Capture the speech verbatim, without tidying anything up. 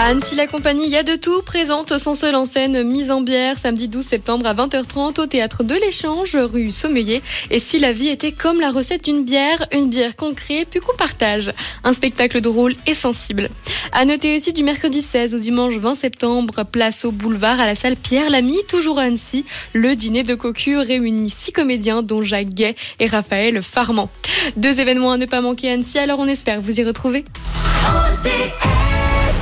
À Annecy, la compagnie Y a de tout présente son seul en scène Mise en bière samedi douze septembre à vingt heures trente au théâtre de l'Échange, rue Sommeiller. Et si la vie était comme la recette d'une bière, une bière qu'on crée puis qu'on partage. Un spectacle drôle et sensible. À noter aussi du mercredi seize au dimanche vingt septembre, place au boulevard à la salle Pierre Lamy, toujours à Annecy. Le dîner de cocu réunit six comédiens dont Jacques Gay et Raphaël Farman. Deux événements à ne pas manquer à Annecy, alors on espère vous y retrouver. O D R